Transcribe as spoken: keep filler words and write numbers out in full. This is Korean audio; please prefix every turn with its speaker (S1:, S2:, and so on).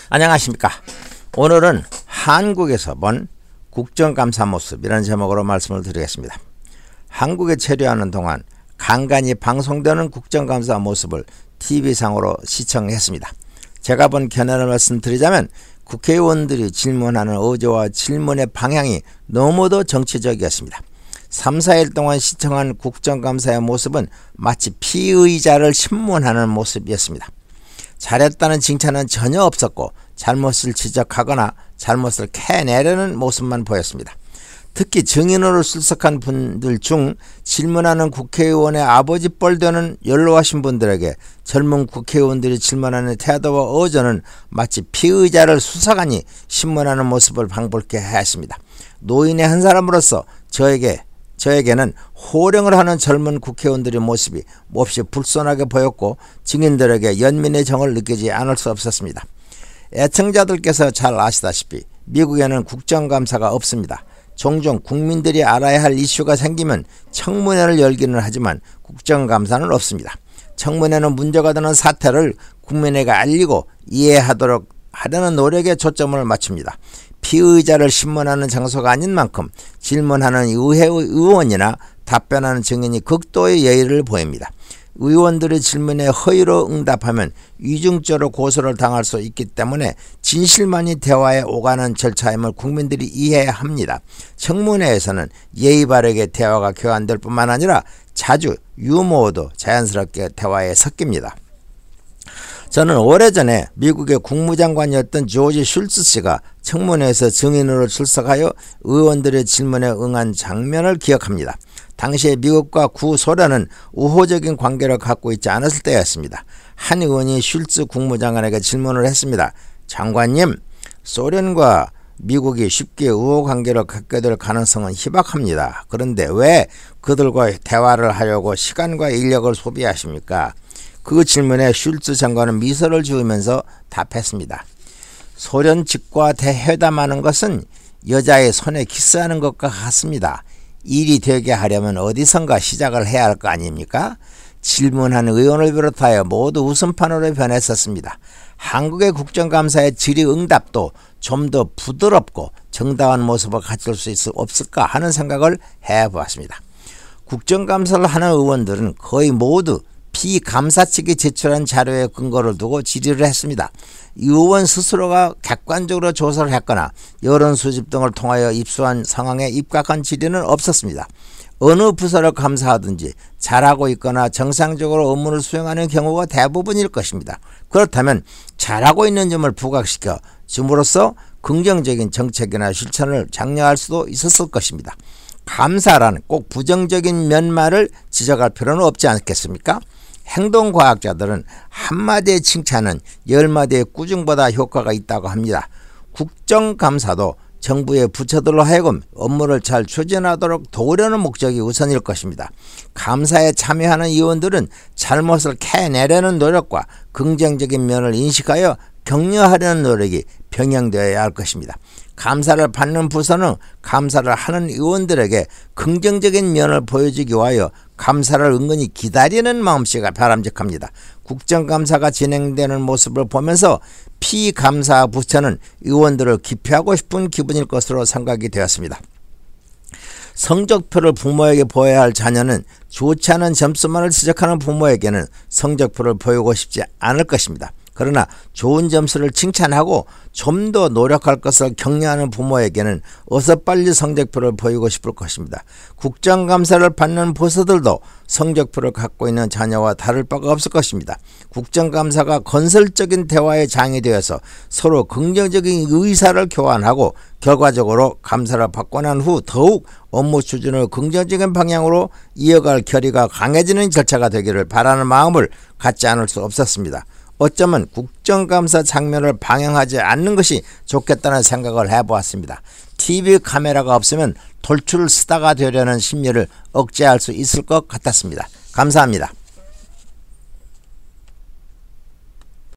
S1: 안녕하십니까. 오늘은 한국에서 본 국정감사 모습이라는 제목으로 말씀을 드리겠습니다. 한국에 체류하는 동안 간간히 방송되는 국정감사 모습을 티비상으로 시청했습니다. 제가 본 견해를 말씀드리자면 국회의원들이 질문하는 어조와 질문의 방향이 너무도 정치적이었습니다. 삼, 사 일 동안 시청한 국정감사의 모습은 마치 피의자를 신문하는 모습이었습니다. 잘했다는 칭찬은 전혀 없었고 잘못을 지적하거나 잘못을 캐내려는 모습만 보였습니다. 특히 증인으로 출석한 분들 중 질문하는 국회의원의 아버지 뻘 되는 연로하신 분들에게 젊은 국회의원들이 질문하는 태도와 어조는 마치 피의자를 수사관이 신문하는 모습을 방불케 하였습니다. 노인의 한 사람으로서 저에게 저에게는 호령을 하는 젊은 국회의원들의 모습이 몹시 불손하게 보였고 증인들에게 연민의 정을 느끼지 않을 수 없었습니다. 애청자들께서 잘 아시다시피 미국에는 국정감사가 없습니다. 종종 국민들이 알아야 할 이슈가 생기면 청문회를 열기는 하지만 국정감사는 없습니다. 청문회는 문제가 되는 사태를 국민에게 알리고 이해하도록 하려는 노력에 초점을 맞춥니다. 피의자를 신문하는 장소가 아닌 만큼 질문하는 의회 의원이나 답변하는 증인이 극도의 예의를 보입니다. 의원들의 질문에 허위로 응답하면 위중죄로 고소를 당할 수 있기 때문에 진실만이 대화에 오가는 절차임을 국민들이 이해해야 합니다. 청문회에서는 예의 바르게 대화가 교환될 뿐만 아니라 자주 유머도 자연스럽게 대화에 섞입니다. 저는 오래전에 미국의 국무장관이었던 조지 슐츠 씨가 청문회에서 증인으로 출석하여 의원들의 질문에 응한 장면을 기억합니다. 당시에 미국과 구소련은 우호적인 관계를 갖고 있지 않았을 때였습니다. 한 의원이 슐츠 국무장관에게 질문을 했습니다. 장관님, 소련과 미국이 쉽게 우호 관계를 갖게 될 가능성은 희박합니다. 그런데 왜 그들과 대화를 하려고 시간과 인력을 소비하십니까? 그 질문에 슐츠 장관은 미소를 지으면서 답했습니다. 소련 측과 대회담하는 것은 여자의 손에 키스하는 것과 같습니다. 일이 되게 하려면 어디선가 시작을 해야 할 거 아닙니까? 질문한 의원을 비롯하여 모두 웃음판으로 변했었습니다. 한국의 국정감사의 질의응답도 좀 더 부드럽고 정당한 모습을 갖출 수 있을 없을까 하는 생각을 해보았습니다. 국정감사를 하는 의원들은 거의 모두 피감사 측이 제출한 자료에 근거를 두고 질의를 했습니다. 의원 스스로가 객관적으로 조사를 했거나 여론 수집 등을 통하여 입수한 상황에 입각한 질의는 없었습니다. 어느 부서를 감사하든지 잘하고 있거나 정상적으로 업무를 수행하는 경우가 대부분일 것입니다. 그렇다면 잘하고 있는 점을 부각시켜 줌으로써 긍정적인 정책이나 실천을 장려할 수도 있었을 것입니다. 감사란 꼭 부정적인 면말을 지적할 필요는 없지 않겠습니까? 행동과학자들은 한마디의 칭찬은 열마디의 꾸중보다 효과가 있다고 합니다. 국정감사도 정부의 부처들로 하여금 업무를 잘 추진하도록 도우려는 목적이 우선일 것입니다. 감사에 참여하는 의원들은 잘못을 캐내려는 노력과 긍정적인 면을 인식하여 격려하려는 노력이 병행되어야 할 것입니다. 감사를 받는 부서는 감사를 하는 의원들에게 긍정적인 면을 보여주기 위하여 감사를 은근히 기다리는 마음씨가 바람직합니다. 국정감사가 진행되는 모습을 보면서 피감사 부처는 의원들을 기피하고 싶은 기분일 것으로 생각이 되었습니다. 성적표를 부모에게 보여야 할 자녀는 좋지 않은 점수만을 지적하는 부모에게는 성적표를 보이고 싶지 않을 것입니다. 그러나 좋은 점수를 칭찬하고 좀 더 노력할 것을 격려하는 부모에게는 어서 빨리 성적표를 보이고 싶을 것입니다. 국정감사를 받는 부서들도 성적표를 갖고 있는 자녀와 다를 바가 없을 것입니다. 국정감사가 건설적인 대화의 장이 되어서 서로 긍정적인 의사를 교환하고 결과적으로 감사를 받고 난 후 더욱 업무 추진을 긍정적인 방향으로 이어갈 결의가 강해지는 절차가 되기를 바라는 마음을 갖지 않을 수 없었습니다. 어쩌면 국정감사 장면을 방영하지 않는 것이 좋겠다는 생각을 해보았습니다. 티비 카메라가 없으면 돌출 스타가 되려는 심리를 억제할 수 있을 것 같았습니다. 감사합니다.